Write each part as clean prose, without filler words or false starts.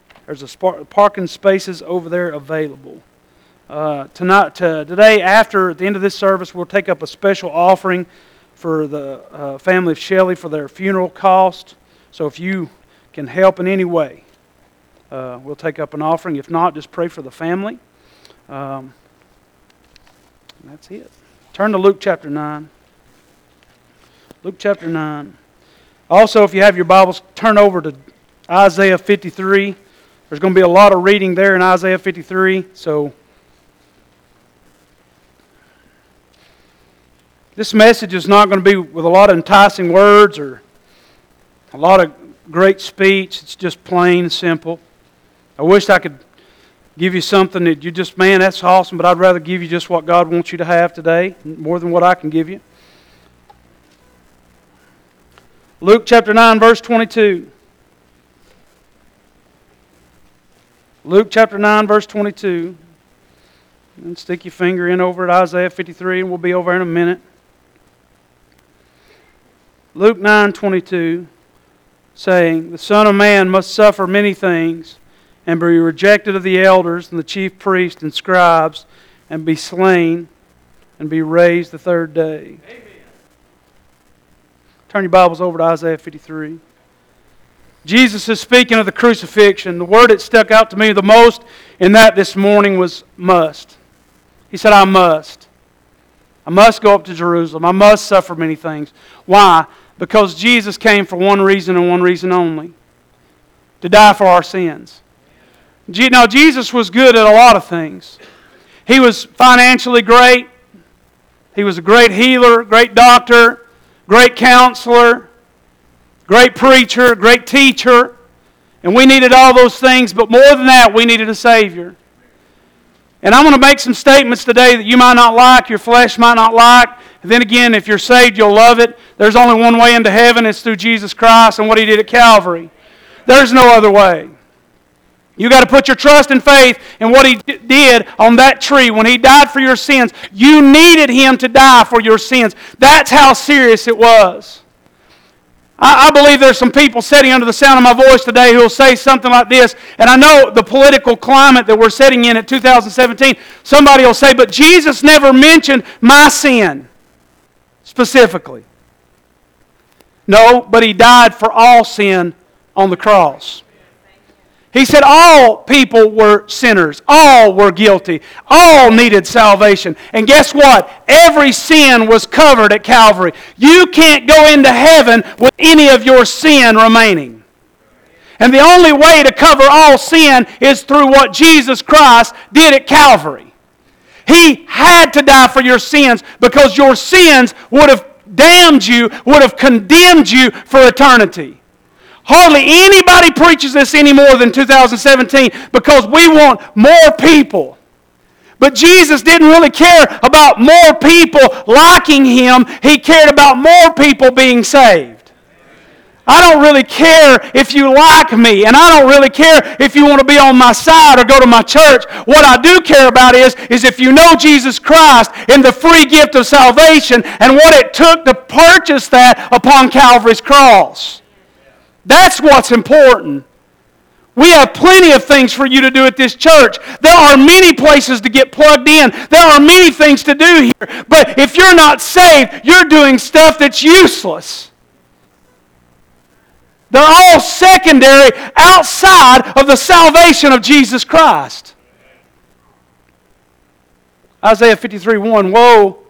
There's parking spaces over there available. Today, at the end of this service, we'll take up a special offering for the family of Shelley for their funeral cost. So if you can help in any way, we'll take up an offering. If not, just pray for the family. That's it. Turn to Luke chapter 9. Luke chapter 9. Also, if you have your Bibles, turn over to Isaiah 53. There's going to be a lot of reading there in Isaiah 53. So this message is not going to be with a lot of enticing words or a lot of great speech. It's just plain and simple. I wish I could give you something that you just, man, that's awesome, but I'd rather give you just what God wants you to have today, more than what I can give you. Luke chapter 9, verse 22. Luke chapter 9, verse 22. And stick your finger in over at Isaiah 53, and we'll be over in a minute. Luke 9:22, saying, "The Son of Man must suffer many things, and be rejected of the elders and the chief priests and scribes, and be slain, and be raised the third day." Amen. Turn your Bibles over to Isaiah 53. Jesus is speaking of the crucifixion. The word that stuck out to me the most in that this morning was must. He said, I must. I must go up to Jerusalem. I must suffer many things. Why? Because Jesus came for one reason and one reason only. To die for our sins. Now, Jesus was good at a lot of things. He was financially great. He was a great healer, great doctor, great counselor, great preacher, great teacher. And we needed all those things, but more than that, we needed a Savior. And I'm going to make some statements today that you might not like, your flesh might not like. And then again, if you're saved, you'll love it. There's only one way into heaven. It's through Jesus Christ and what He did at Calvary. There's no other way. You got to put your trust and faith in what He did on that tree. When He died for your sins, you needed Him to die for your sins. That's how serious it was. I believe there's some people sitting under the sound of my voice today who will say something like this, and I know the political climate that we're sitting in at 2017, somebody will say, but Jesus never mentioned my sin specifically. No, but He died for all sin on the cross. He said all people were sinners. All were guilty. All needed salvation. And guess what? Every sin was covered at Calvary. You can't go into heaven with any of your sin remaining. And the only way to cover all sin is through what Jesus Christ did at Calvary. He had to die for your sins because your sins would have damned you, would have condemned you for eternity. Hardly anybody preaches this any more than 2017 because we want more people. But Jesus didn't really care about more people liking Him. He cared about more people being saved. I don't really care if you like me, and I don't really care if you want to be on my side or go to my church. What I do care about is if you know Jesus Christ and the free gift of salvation and what it took to purchase that upon Calvary's cross. That's what's important. We have plenty of things for you to do at this church. There are many places to get plugged in. There are many things to do here. But if you're not saved, you're doing stuff that's useless. They're all secondary outside of the salvation of Jesus Christ. Isaiah 53:1, Woe!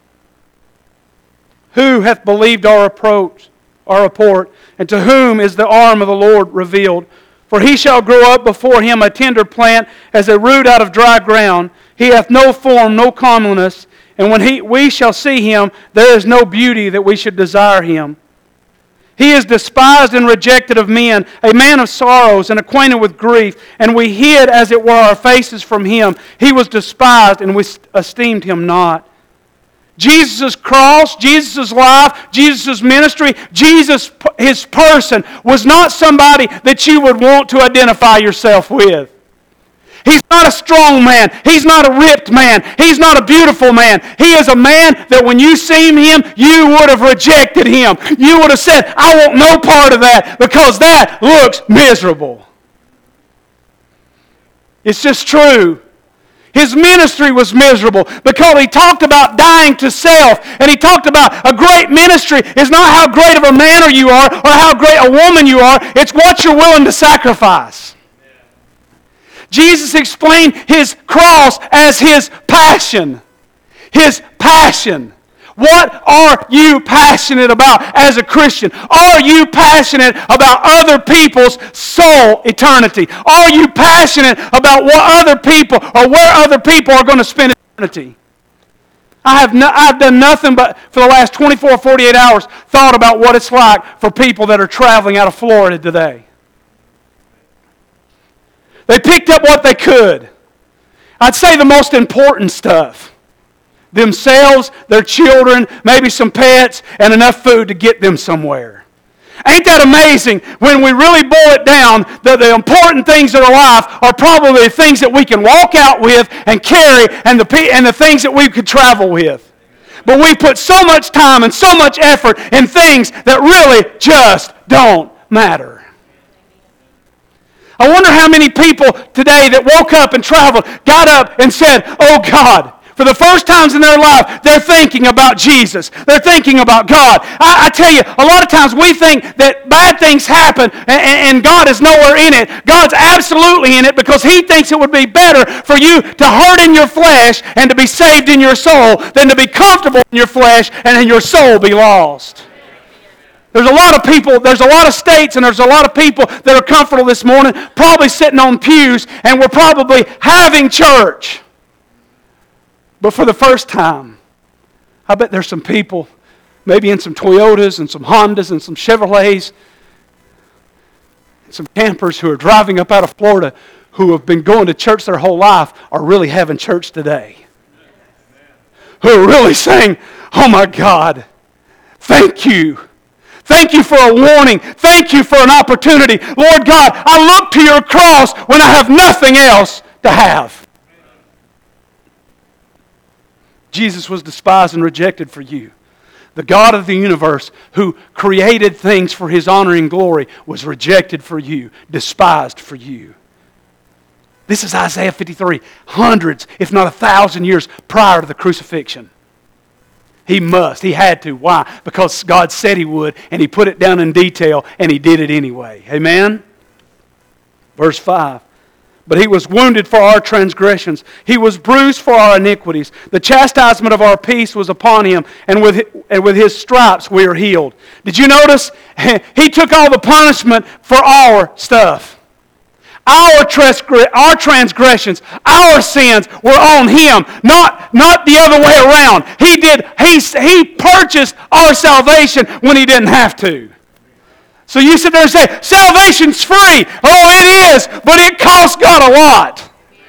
Who hath believed our report, and to whom is the arm of the Lord revealed? For he shall grow up before him a tender plant, as a root out of dry ground. He hath no form, no comeliness, and when we shall see him, there is no beauty that we should desire him. He is despised and rejected of men, a man of sorrows and acquainted with grief, and we hid, as it were, our faces from him. He was despised, and we esteemed him not. Jesus' cross, Jesus' life, Jesus' ministry, Jesus, His person, was not somebody that you would want to identify yourself with. He's not a strong man. He's not a ripped man. He's not a beautiful man. He is a man that when you seen Him, you would have rejected Him. You would have said, I want no part of that because that looks miserable. It's just true. His ministry was miserable because he talked about dying to self. And he talked about a great ministry is not how great of a man you are or how great a woman you are. It's what you're willing to sacrifice. Jesus explained his cross as his passion. His passion. What are you passionate about as a Christian? Are you passionate about other people's soul eternity? Are you passionate about what other people or where other people are going to spend eternity? I've done nothing but for the last 24, 48 hours thought about what it's like for people that are traveling out of Florida today. They picked up what they could. I'd say the most important stuff. Themselves, their children, maybe some pets, and enough food to get them somewhere. Ain't that amazing? When we really boil it down, the important things in our life are probably the things that we can walk out with and carry and the things that we could travel with. But we put so much time and so much effort in things that really just don't matter. I wonder how many people today that woke up and traveled, got up and said, "Oh God," for the first times in their life, they're thinking about Jesus. They're thinking about God. I tell you, a lot of times we think that bad things happen and God is nowhere in it. God's absolutely in it because He thinks it would be better for you to hurt in your flesh and to be saved in your soul than to be comfortable in your flesh and in your soul be lost. There's a lot of people, there's a lot of states, and there's a lot of people that are comfortable this morning, probably sitting on pews, and we're probably having church. But for the first time, I bet there's some people, maybe in some Toyotas and some Hondas and some Chevrolets, and some campers who are driving up out of Florida who have been going to church their whole life are really having church today. Who are really saying, "Oh my God, thank you. Thank you for a warning. Thank you for an opportunity. Lord God, I look to your cross when I have nothing else to have." Jesus was despised and rejected for you. The God of the universe who created things for His honor and glory was rejected for you, despised for you. This is Isaiah 53, hundreds, if not 1,000 years prior to the crucifixion. He must. He had to. Why? Because God said He would, and He put it down in detail, and He did it anyway. Amen? Verse 5. But He was wounded for our transgressions. He was bruised for our iniquities. The chastisement of our peace was upon Him, and with His stripes we are healed. Did you notice? He took all the punishment for our stuff. Our transgressions, our sins were on Him, not the other way around. He purchased our salvation when He didn't have to. So you sit there and say, salvation's free. Oh, it is, but it cost God a lot.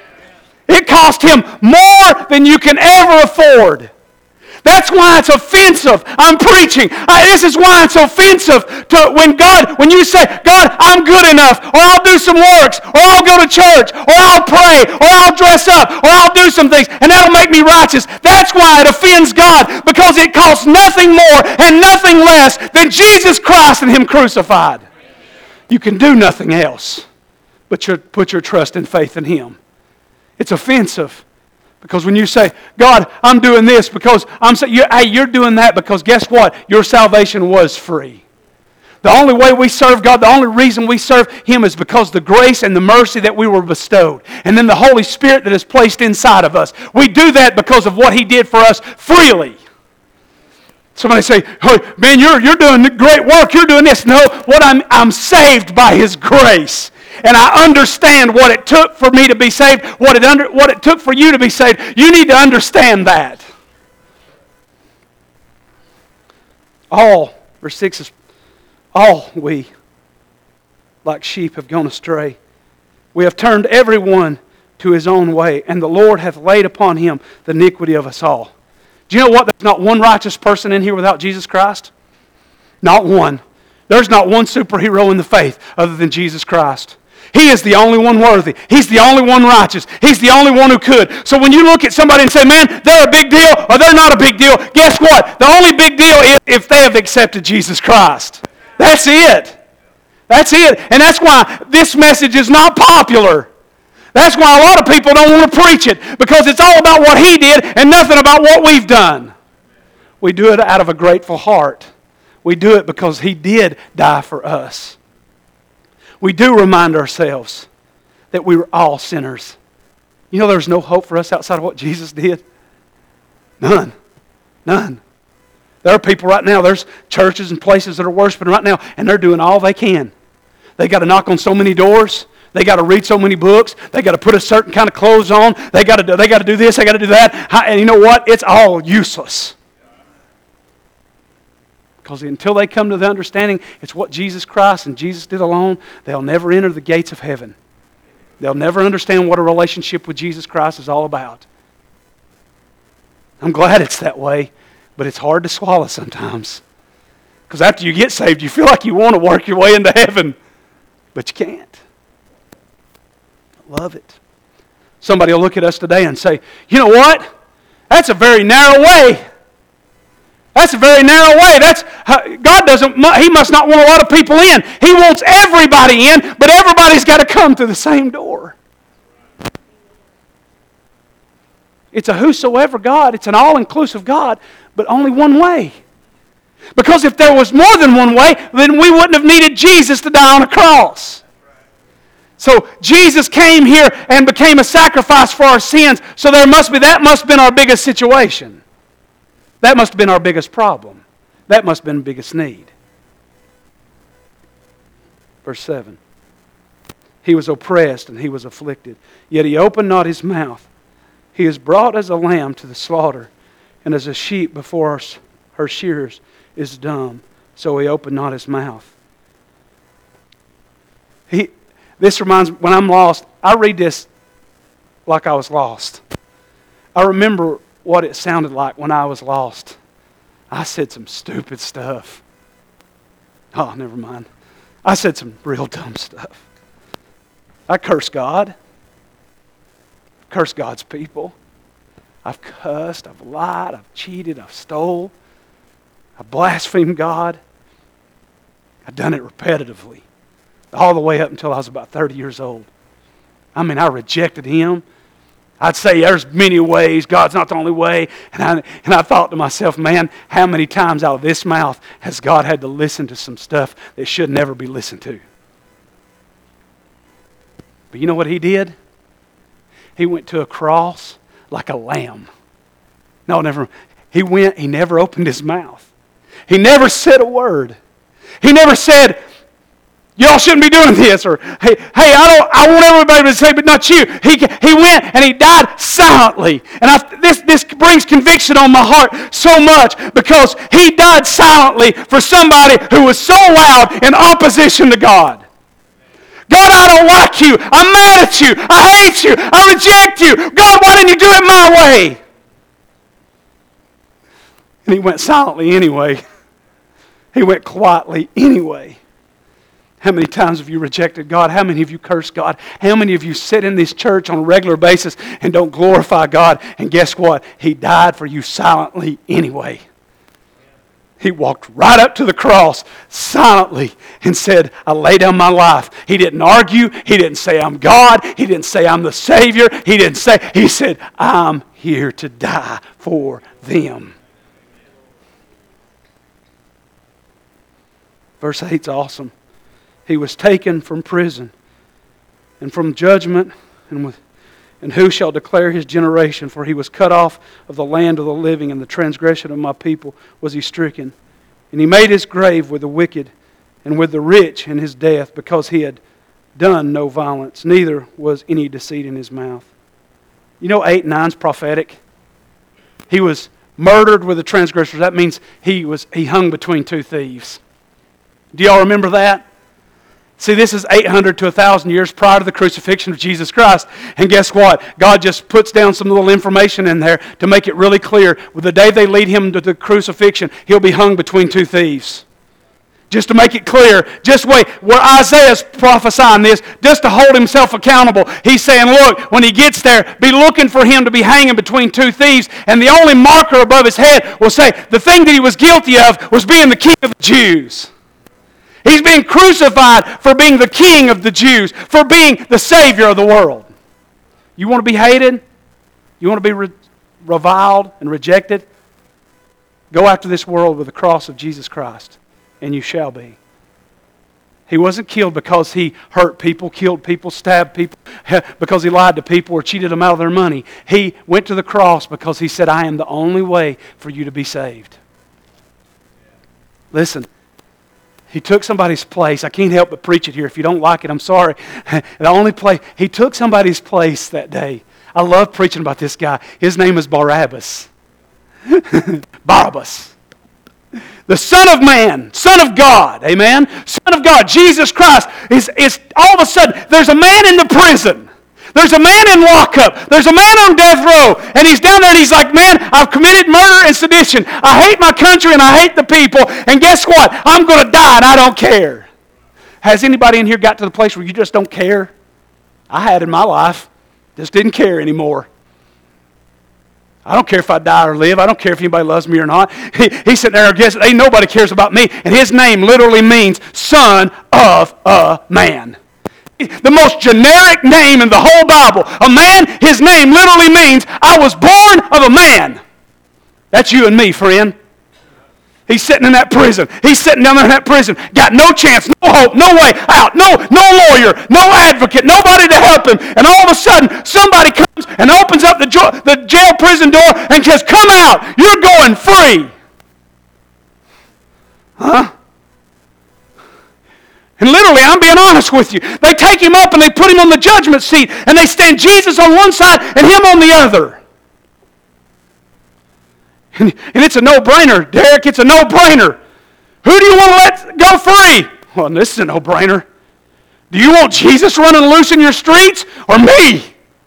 It cost Him more than you can ever afford. That's why it's offensive. I'm preaching. This is why it's offensive to when you say, "God, I'm good enough," or "I'll do some works," or "I'll go to church," or "I'll pray," or "I'll dress up," or "I'll do some things," and that'll make me righteous. That's why it offends God, because it costs nothing more and nothing less than Jesus Christ and Him crucified. You can do nothing else but put your trust and faith in Him. It's offensive. Because when you say, "God, I'm doing this because you're doing that because guess what? Your salvation was free." The only way we serve God, the only reason we serve Him is because the grace and the mercy that we were bestowed. And then the Holy Spirit that is placed inside of us. We do that because of what He did for us freely. Somebody say, "Hey, man, you're doing great work. You're doing this." No, I'm saved by His grace. And I understand what it took for me to be saved, what it took for you to be saved. You need to understand that. Verse 6 is, all we, like sheep, have gone astray. We have turned everyone to his own way, and the Lord hath laid upon Him the iniquity of us all. Do you know what? There's not one righteous person in here without Jesus Christ. Not one. There's not one superhero in the faith other than Jesus Christ. He is the only one worthy. He's the only one righteous. He's the only one who could. So when you look at somebody and say, "Man, they're a big deal," or "They're not a big deal," guess what? The only big deal is if they have accepted Jesus Christ. That's it. That's it. And that's why this message is not popular. That's why a lot of people don't want to preach it, because it's all about what He did and nothing about what we've done. We do it out of a grateful heart. We do it because He did die for us. We do remind ourselves that we were all sinners. You know there's no hope for us outside of what Jesus did? None. None. There are people right now, there's churches and places that are worshiping right now, and they're doing all they can. They got to knock on so many doors. They got to read so many books. They got to put a certain kind of clothes on. They got to do this. They got to do that. And you know what? It's all useless. Because until they come to the understanding it's what Jesus Christ and Jesus did alone, they'll never enter the gates of heaven. They'll never understand what a relationship with Jesus Christ is all about. I'm glad it's that way, but it's hard to swallow sometimes. Because after you get saved, you feel like you want to work your way into heaven, but you can't. I love it. Somebody will look at us today and say, you know what? That's a very narrow way. That's a very narrow way. God doesn't. He must not want a lot of people in. He wants everybody in, but everybody's got to come through the same door. It's a whosoever God. It's an all-inclusive God, but only one way. Because if there was more than one way, then we wouldn't have needed Jesus to die on a cross. So Jesus came here and became a sacrifice for our sins. So that must have been our biggest situation. That must have been our biggest problem. That must have been the biggest need. Verse 7. He was oppressed and He was afflicted, yet He opened not His mouth. He is brought as a lamb to the slaughter, and as a sheep before her shearers is dumb, so He opened not His mouth. This reminds me, when I'm lost, I read this like I was lost. I remember what it sounded like when I was lost. I said some stupid stuff. Oh, never mind. I said some real dumb stuff. I cursed God. Cursed God's people. I've cussed, I've lied, I've cheated, I've stole. I've blasphemed God. I've done it repetitively. All the way up until I was about 30 years old. I mean, I rejected Him. I'd say there's many ways. God's not the only way. And I thought to myself, man, how many times out of this mouth has God had to listen to some stuff that should never be listened to? But you know what He did? He went to a cross like a lamb. No, never. He never opened His mouth. He never said a word. He never said, y'all shouldn't be doing this, or hey, I want everybody to say, but not you. He went and He died silently. And this brings conviction on my heart so much, because He died silently for somebody who was so loud in opposition to God. God, I don't like you. I'm mad at you. I hate you. I reject you. God, why didn't you do it my way? And He went silently anyway. He went quietly anyway. How many times have you rejected God? How many of you cursed God? How many of you sit in this church on a regular basis and don't glorify God? And guess what? He died for you silently anyway. He walked right up to the cross silently and said, I lay down my life. He didn't argue. He didn't say, I'm God. He didn't say, I'm the Savior. He said, I'm here to die for them. Verse 8 is awesome. He was taken from prison and from judgment, and who shall declare His generation? For He was cut off of the land of the living, and the transgression of my people was He stricken. And He made His grave with the wicked and with the rich in His death, because He had done no violence, neither was any deceit in His mouth. You know 8 and 9 is prophetic. He was murdered with the transgressors. That means he hung between 2 thieves. Do y'all remember that? See, this is 800 to 1,000 years prior to the crucifixion of Jesus Christ. And guess what? God just puts down some little information in there to make it really clear. With the day they lead Him to the crucifixion, He'll be hung between 2 thieves. Just to make it clear, just where Isaiah's prophesying this, just to hold himself accountable. He's saying, look, when He gets there, be looking for Him to be hanging between 2 thieves. And the only marker above His head will say, the thing that He was guilty of was being the King of the Jews. He's being crucified for being the King of the Jews, for being the Savior of the world. You want to be hated? You want to be reviled and rejected? Go after this world with the cross of Jesus Christ, and you shall be. He wasn't killed because he hurt people, killed people, stabbed people, because he lied to people or cheated them out of their money. He went to the cross because he said, I am the only way for you to be saved. Listen, he took somebody's place. I can't help but preach it here. If you don't like it, I'm sorry. The only place, he took somebody's place that day. I love preaching about this guy. His name is Barabbas. Barabbas. The Son of Man, Son of God, amen? Son of God, Jesus Christ, is all of a sudden, there's a man in the prison. There's a man in lockup. There's a man on death row. And he's down there and he's like, man, I've committed murder and sedition. I hate my country and I hate the people. And guess what? I'm going to die and I don't care. Has anybody in here got to the place where you just don't care? I had in my life. Just didn't care anymore. I don't care if I die or live. I don't care if anybody loves me or not. He's sitting there and guessing, ain't nobody cares about me. And his name literally means Son of a Man. The most generic name in the whole Bible. A man, his name literally means I was born of a man. That's you and me, friend. He's sitting in that prison. He's sitting down there in that prison. Got no chance, no hope, no way out, no lawyer, no advocate, nobody to help him. And all of a sudden, somebody comes and opens up the jail prison door and says, come out, you're going free. Huh? And literally, I'm being honest with you. They take him up and they put him on the judgment seat and they stand Jesus on one side and him on the other. And it's a no-brainer, Derek. It's a no-brainer. Who do you want to let go free? Well, this is a no-brainer. Do you want Jesus running loose in your streets or me?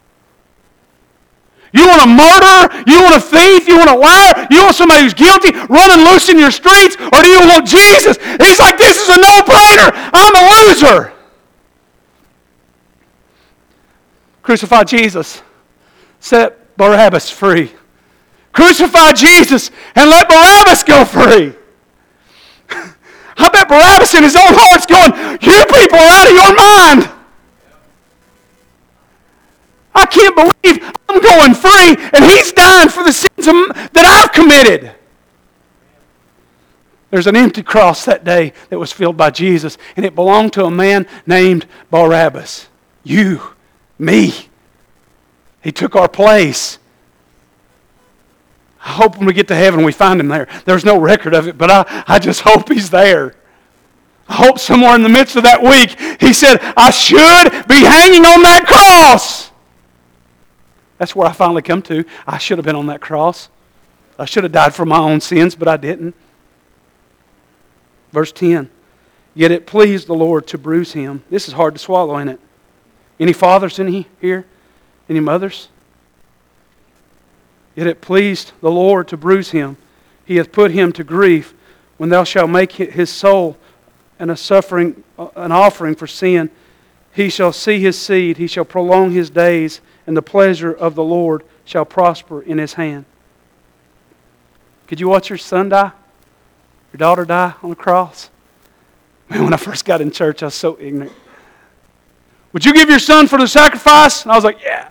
You want a murderer? You want a thief? You want a liar? You want somebody who's guilty running loose in your streets? Or do you want Jesus? He's like, this is a no-brainer. I'm a loser. Crucify Jesus. Set Barabbas free. Crucify Jesus and let Barabbas go free. I bet Barabbas in his own heart's going, you people are out of your mind. I can't believe I'm going free and he's dying for the sins that I've committed. There's an empty cross that day that was filled by Jesus, and it belonged to a man named Barabbas. You, me. He took our place. I hope when we get to heaven we find him there. There's no record of it, but I just hope he's there. I hope somewhere in the midst of that week he said, I should be hanging on that cross. That's where I finally come to. I should have been on that cross. I should have died for my own sins, but I didn't. Verse 10. Yet it pleased the Lord to bruise him. This is hard to swallow, ain't it? Any fathers in here? Any mothers? Yet it pleased the Lord to bruise him. He hath put him to grief. When thou shalt make his soul an offering for sin, he shall see his seed, he shall prolong his days, and the pleasure of the Lord shall prosper in his hand. Could you watch your son die? Your daughter die on the cross? Man, when I first got in church, I was so ignorant. Would you give your son for the sacrifice? And I was like, yeah.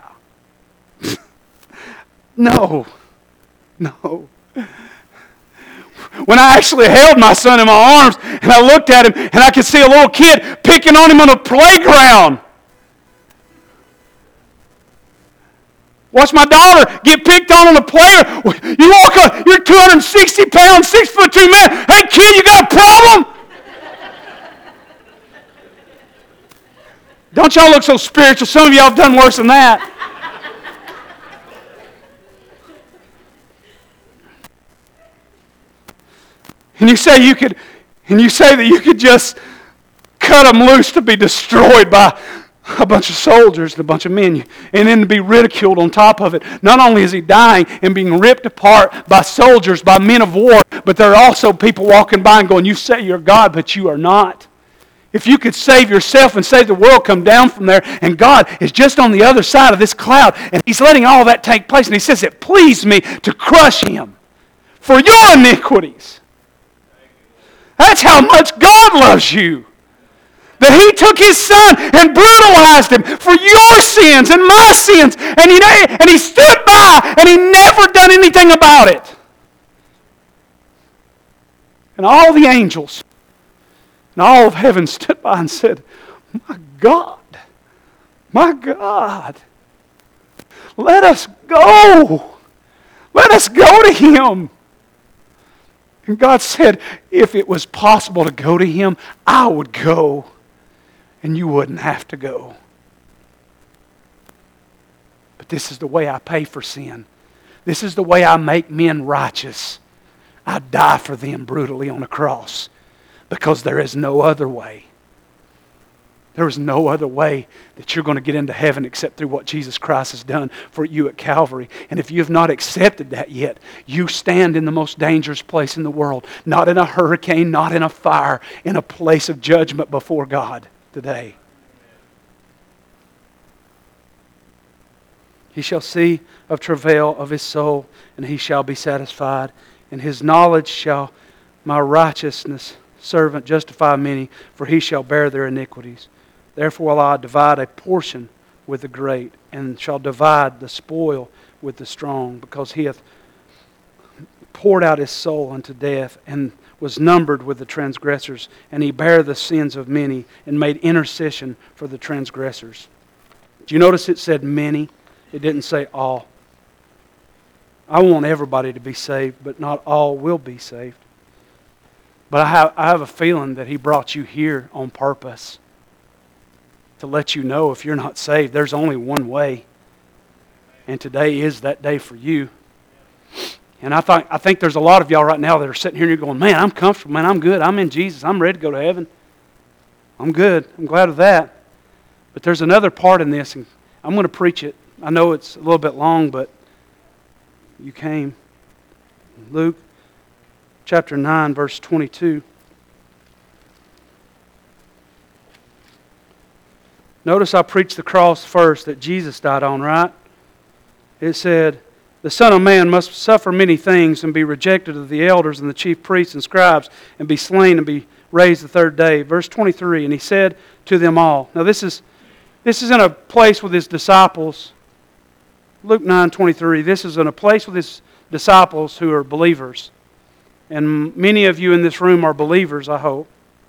No. When I actually held my son in my arms and I looked at him and I could see a little kid picking on him on a playground. Watch my daughter get picked on a playground. You walk up, you're 260 pounds, 6'2" man. Hey kid, you got a problem? Don't y'all look so spiritual. Some of y'all have done worse than that. And you say that you could just cut them loose to be destroyed by a bunch of soldiers and a bunch of men, and then to be ridiculed on top of it. Not only is he dying and being ripped apart by soldiers, by men of war, but there are also people walking by and going, you say you're God, but you are not. If you could save yourself and save the world, come down from there, and God is just on the other side of this cloud, and he's letting all that take place, and he says, it pleased me to crush him for your iniquities. That's how much God loves you. That He took His Son and brutalized Him for your sins and my sins. And He stood by and He never done anything about it. And all the angels and all of heaven stood by and said, my God, let us go. Let us go to Him. And God said, if it was possible to go to Him, I would go. And you wouldn't have to go. But this is the way I pay for sin. This is the way I make men righteous. I die for them brutally on a cross. Because there is no other way. There is no other way that you're going to get into heaven except through what Jesus Christ has done for you at Calvary. And if you have not accepted that yet, you stand in the most dangerous place in the world. Not in a hurricane, not in a fire, in a place of judgment before God today. He shall see of travail of his soul, and he shall be satisfied. In his knowledge shall my righteousness servant justify many, for he shall bear their iniquities. Therefore will I divide a portion with the great, and shall divide the spoil with the strong, because he hath poured out his soul unto death, and was numbered with the transgressors, and he bare the sins of many, and made intercession for the transgressors. Do you notice it said many? It didn't say all. I want everybody to be saved, but not all will be saved. But I have a feeling that He brought you here on purpose to let you know if you're not saved, there's only one way. And today is that day for you. And I think there's a lot of y'all right now that are sitting here and you're going, man, I'm comfortable, man, I'm good, I'm in Jesus, I'm ready to go to heaven. I'm good, I'm glad of that. But there's another part in this, and I'm going to preach it. I know it's a little bit long, but you came. Luke chapter 9, verse 22. Notice I preached the cross first that Jesus died on, right? It said, the Son of Man must suffer many things and be rejected of the elders and the chief priests and scribes and be slain and be raised the third day. Verse 23, and He said to them all. Now this is in a place with His disciples. Luke 9:23. This is in a place with His disciples who are believers. And many of you in this room are believers, I hope.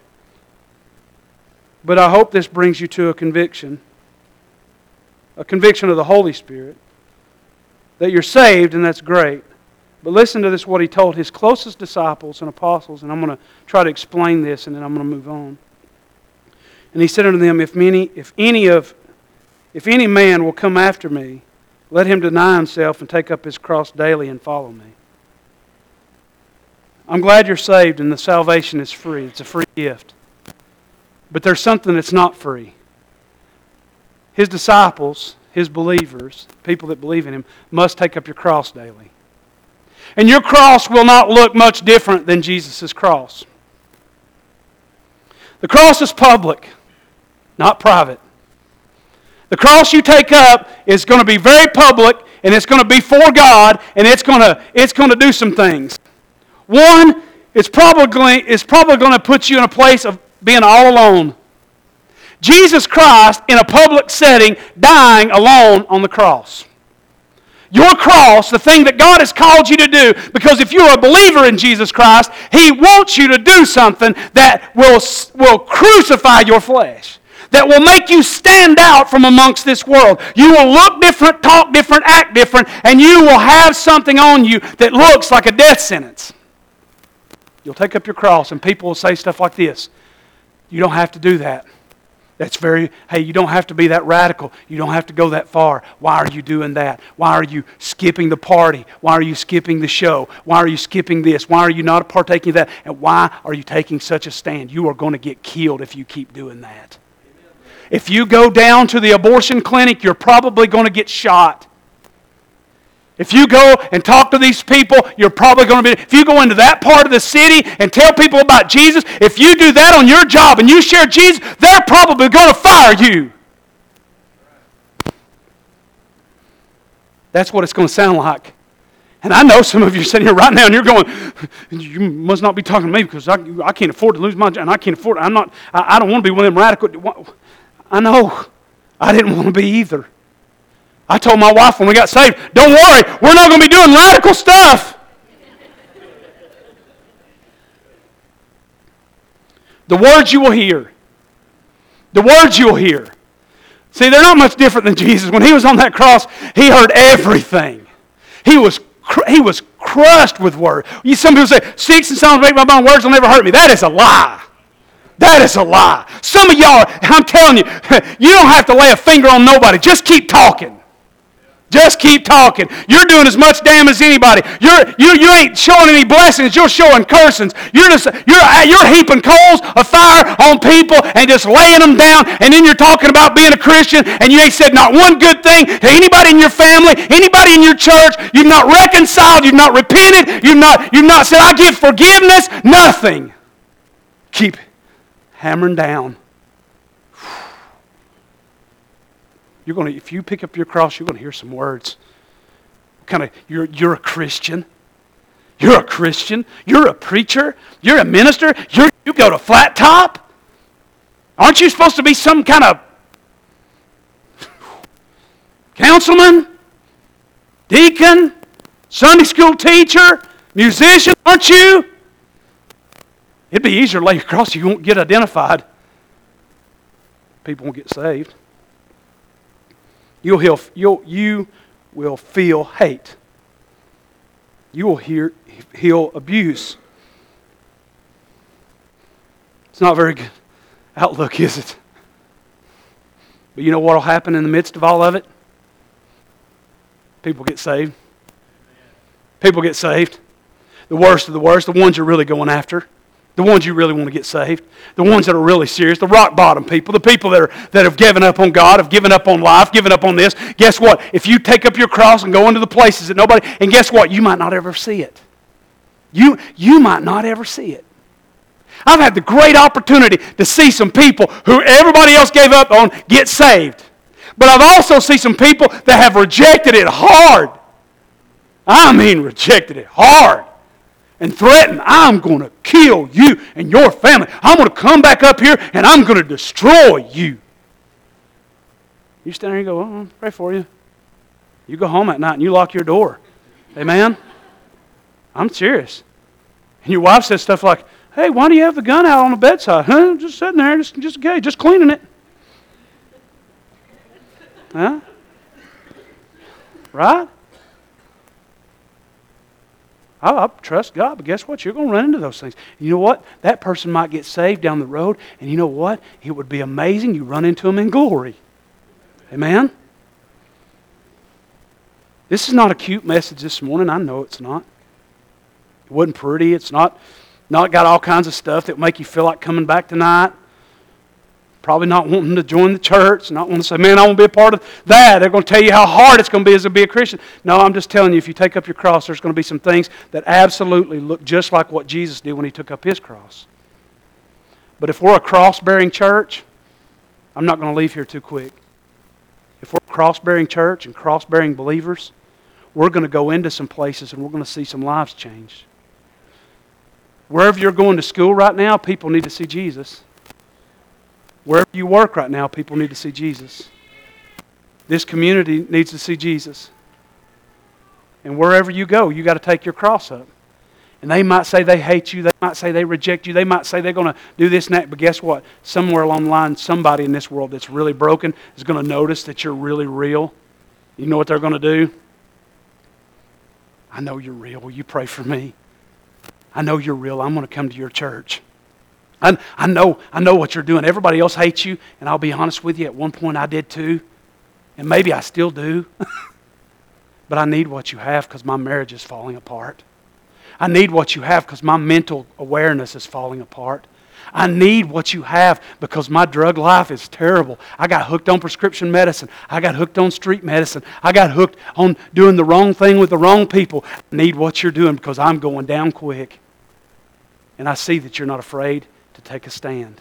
But I hope this brings you to a conviction of the Holy Spirit. That you're saved, and that's great. But listen to this, what He told His closest disciples and apostles, and I'm going to try to explain this, and then I'm going to move on. And He said unto them, if any man will come after me, let him deny himself and take up his cross daily and follow me. I'm glad you're saved and the salvation is free. It's a free gift. But there's something that's not free. His disciples, His believers, people that believe in Him, must take up your cross daily. And your cross will not look much different than Jesus' cross. The cross is public, not private. The cross you take up is going to be very public, and it's going to be for God, and it's going to do some things. One, it's probably going to put you in a place of being all alone. Jesus Christ in a public setting, dying alone on the cross. Your cross, the thing that God has called you to do, because if you're a believer in Jesus Christ, He wants you to do something that will crucify your flesh. That will make you stand out from amongst this world. You will look different, talk different, act different, and you will have something on you that looks like a death sentence. You'll take up your cross, and people will say stuff like this. You don't have to do that. You don't have to be that radical. You don't have to go that far. Why are you doing that? Why are you skipping the party? Why are you skipping the show? Why are you skipping this? Why are you not partaking of that? And why are you taking such a stand? You are going to get killed if you keep doing that. If you go down to the abortion clinic, you're probably going to get shot. If you go and talk to these people, you're probably going to be... If you go into that part of the city and tell people about Jesus, if you do that on your job and you share Jesus, they're probably going to fire you. That's what it's going to sound like. And I know some of you are sitting here right now and you're going, you must not be talking to me because I can't afford to lose my job and I can't afford, I don't want to be one of them radical. I know. I didn't want to be either. I told my wife when we got saved, don't worry, we're not going to be doing radical stuff. The words you will hear. The words you will hear. See, they're not much different than Jesus. When He was on that cross, He heard everything. He was crushed with words. Some people say, sticks and stones make my bone, words will never hurt me. That is a lie. That is a lie. Some of y'all, I'm telling you, you don't have to lay a finger on nobody. Just keep talking. Just keep talking. You're doing as much damage as anybody. You ain't showing any blessings. You're showing cursings. You're heaping coals of fire on people and just laying them down. And then you're talking about being a Christian and you ain't said not one good thing to anybody in your family, anybody in your church. You've not reconciled. You've not repented. You've not said I give forgiveness. Nothing. Keep hammering down. If you pick up your cross, you're going to hear some words. You're a Christian. You're a Christian. You're a preacher. You're a minister. You go to Flat Top. Aren't you supposed to be some kind of councilman, deacon, Sunday school teacher, musician? Aren't you? It'd be easier to lay your cross so you won't get identified. People won't get saved. You will feel hate. You will heal abuse. It's not a very good outlook, is it? But you know what will happen in the midst of all of it? People get saved. People get saved. The worst of the worst, the ones you're really going after. The ones you really want to get saved. The ones that are really serious. The rock bottom people. The people that have given up on God, have given up on life, given up on this. Guess what? If you take up your cross and go into the places that nobody... And guess what? You might not ever see it. You might not ever see it. I've had the great opportunity to see some people who everybody else gave up on get saved. But I've also seen some people that have rejected it hard. I mean rejected it hard. And threaten, I'm going to kill you and your family. I'm going to come back up here and I'm going to destroy you. You stand there and go, oh, I'll pray for you. You go home at night and you lock your door. Amen? I'm serious. And your wife says stuff like, hey, why do you have the gun out on the bedside? Huh? Just sitting there, just okay, just cleaning it. Huh? Right? I trust God, but guess what? You're going to run into those things. You know what? That person might get saved down the road, and you know what? It would be amazing. You run into them in glory. Amen? This is not a cute message this morning. I know it's not. It wasn't pretty. It's not got all kinds of stuff that make you feel like coming back tonight. Probably not wanting to join the church, not wanting to say, man, I want to be a part of that. They're going to tell you how hard it's going to be as to be a Christian. No, I'm just telling you, if you take up your cross, there's going to be some things that absolutely look just like what Jesus did when He took up His cross. But if we're a cross-bearing church, I'm not going to leave here too quick. If we're a cross-bearing church and cross-bearing believers, we're going to go into some places and we're going to see some lives changed. Wherever you're going to school right now, people need to see Jesus. Wherever you work right now, people need to see Jesus. This community needs to see Jesus. And wherever you go, you got to take your cross up. And they might say they hate you. They might say they reject you. They might say they're going to do this and that. But guess what? Somewhere along the line, somebody in this world that's really broken is going to notice that you're really real. You know what they're going to do? I know you're real. Will you pray for me? I know you're real. I'm going to come to your church. I know what you're doing. Everybody else hates you, and I'll be honest with you, at one point I did too. And maybe I still do. But I need what you have because my marriage is falling apart. I need what you have because my mental awareness is falling apart. I need what you have because my drug life is terrible. I got hooked on prescription medicine. I got hooked on street medicine. I got hooked on doing the wrong thing with the wrong people. I need what you're doing because I'm going down quick. And I see that you're not afraid to take a stand.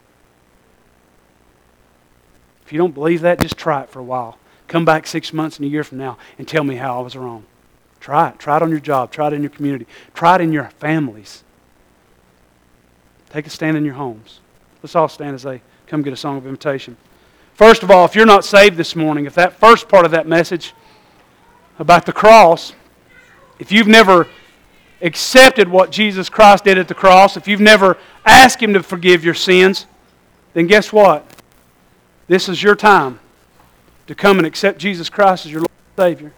If you don't believe that, just try it for a while. Come back 6 months and a year from now and tell me how I was wrong. Try it. Try it on your job. Try it in your community. Try it in your families. Take a stand in your homes. Let's all stand as they come get a song of invitation. First of all, if you're not saved this morning, if that first part of that message about the cross, if you've never accepted what Jesus Christ did at the cross, if you've never asked Him to forgive your sins, then guess what? This is your time to come and accept Jesus Christ as your Lord and Savior.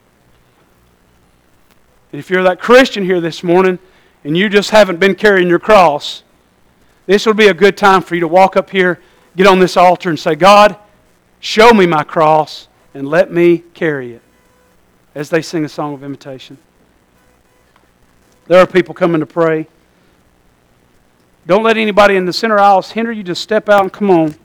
And if you're that Christian here this morning and you just haven't been carrying your cross, this will be a good time for you to walk up here, get on this altar and say, God, show me my cross and let me carry it, as they sing a song of invitation. There are people coming to pray. Don't let anybody in the center aisles hinder you. Just step out and come on.